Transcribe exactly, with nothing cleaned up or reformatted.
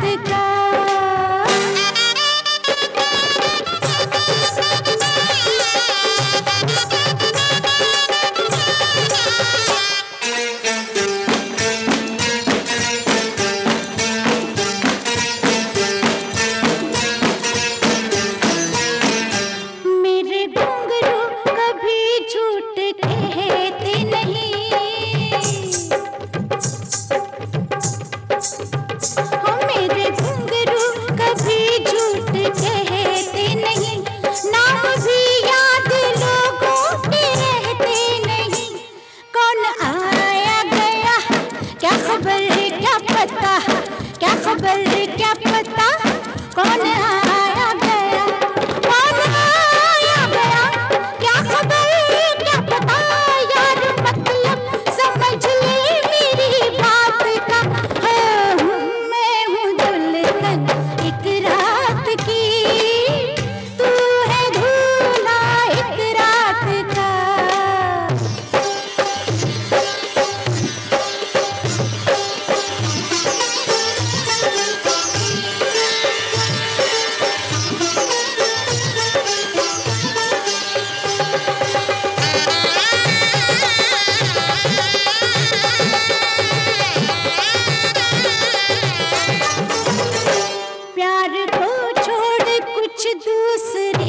का। मेरे घुंघरू कभी झूठ कहते नहीं, हाँ मेरे घुंघरू कभी झूठ कहते नहीं, नाम भी याद लोगों के रहते नहीं। कौन आया गया क्या खबर क्या पता, क्या खबर क्या पता, कौन आया गया, कौन आया गया क्या खबर क्या पता। यार मतलब समझ ले मेरी बात का, हाँ, मैं हूँ दुल्हन एक रात की, तू है दूल्हा एक रात का। प्यार को छोड़ कुछ दूसरा